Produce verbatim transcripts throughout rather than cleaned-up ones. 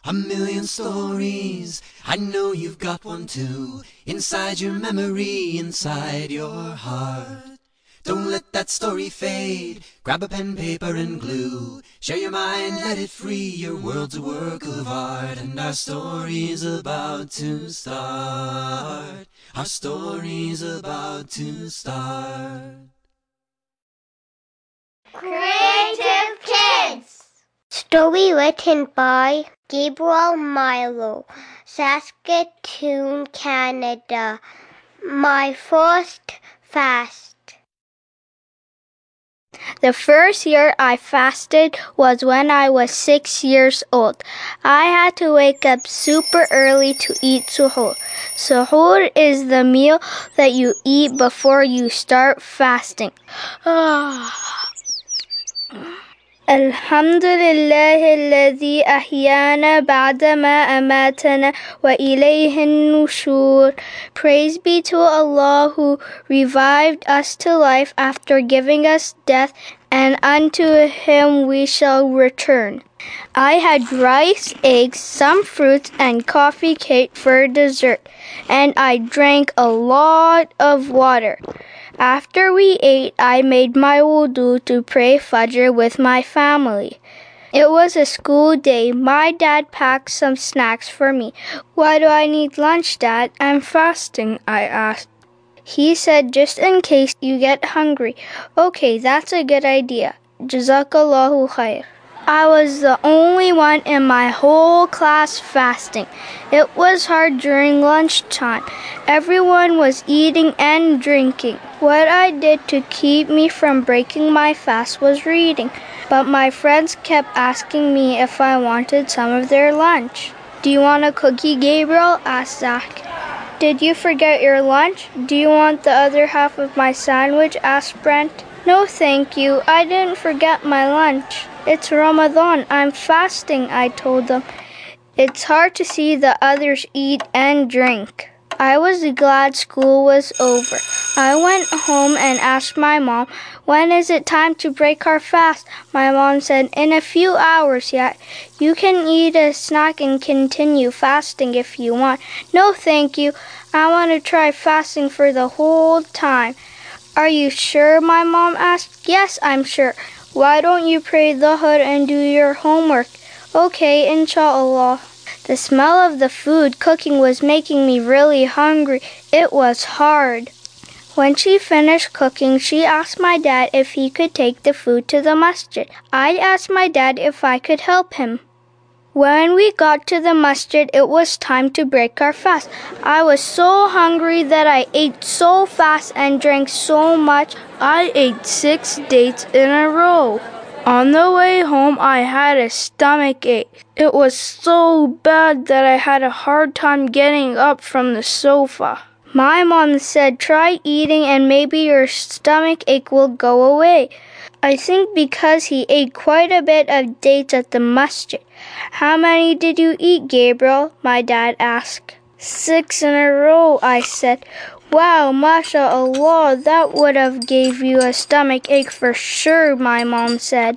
A million stories, I know you've got one too, inside your memory, inside your heart. Don't let that story fade, grab a pen, paper and glue, share your mind, let it free, your world's a work of art, and our story's about to start, our story's about to start. Creative Kids! Story written by Gabriel Milo, Saskatoon, Canada. My first fast. The first year I fasted was when I was six years old. I had to wake up super early to eat suhoor. Suhoor is the meal that you eat before you start fasting. الحمد لله الذي أحيانا بعدما أماتنا وإليه النشور. Praise be to Allah who revived us to life after giving us death, and unto Him we shall return. I had rice, eggs, some fruits, and coffee cake for dessert, and I drank a lot of water. After we ate, I made my wudu to pray Fajr with my family. It was a school day. My dad packed some snacks for me. Why do I need lunch, Dad? I'm fasting, I asked. He said, just in case you get hungry. Okay, that's a good idea. Jazakallahu khair. I was the only one in my whole class fasting. It was hard during lunchtime. Everyone was eating and drinking. What I did to keep me from breaking my fast was reading, but my friends kept asking me if I wanted some of their lunch. Do you want a cookie, Gabriel? Asked Zach. Did you forget your lunch? Do you want the other half of my sandwich? Asked Brent. No, thank you. I didn't forget my lunch. It's Ramadan. I'm fasting, I told them. It's hard to see the others eat and drink. I was glad school was over. I went home and asked my mom, when is it time to break our fast? My mom said, in a few hours yet. You can eat a snack and continue fasting if you want. No, thank you. I want to try fasting for the whole time. Are you sure? My mom asked. Yes, I'm sure. Why don't you pray Dhuhr and do your homework? Okay, inshallah. The smell of the food cooking was making me really hungry. It was hard. When she finished cooking, she asked my dad if he could take the food to the masjid. I asked my dad if I could help him. When we got to the masjid, it was time to break our fast. I was so hungry that I ate so fast and drank so much. I ate six dates in a row. On the way home, I had a stomach ache. It was so bad that I had a hard time getting up from the sofa. My mom said, try eating and maybe your stomach ache will go away. I think because he ate quite a bit of dates at the masjid. How many did you eat, Gabriel? My dad asked. Six in a row, I said. Wow, mashallah, that would have gave you a stomach ache for sure, my mom said.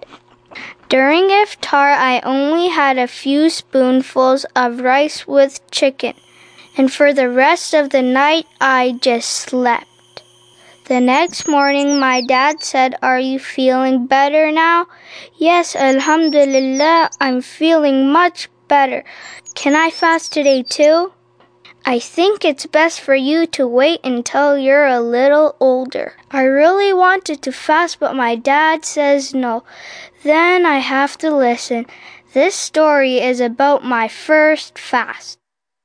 During iftar, I only had a few spoonfuls of rice with chicken, and for the rest of the night, I just slept. The next morning, my dad said, are you feeling better now? Yes, alhamdulillah, I'm feeling much better. Can I fast today too? I think it's best for you to wait until you're a little older. I really wanted to fast, but my dad says no. Then I have to listen. This story is about my first fast.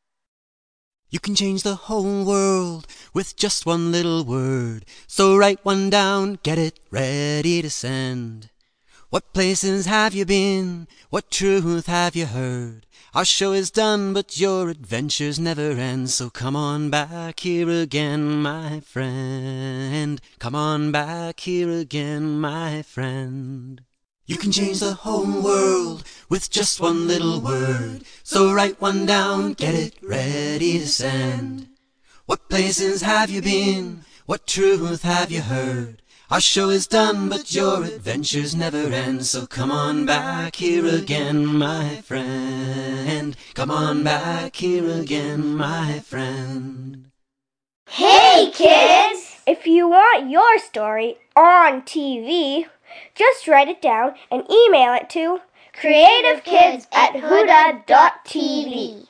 You can change the whole world with just one little word. So write one down, get it ready to send. What places have you been? What truth have you heard? Our show is done, but your adventures never end. So come on back here again, my friend. Come on back here again, my friend. You can change the whole world with just one little word. So write one down, get it ready to send. What places have you been? What truth have you heard? Our show is done, but your adventures never end. So come on back here again, my friend. Come on back here again, my friend. Hey kids! If you want your story on T V, just write it down and email it to creativekids at huda dot t v.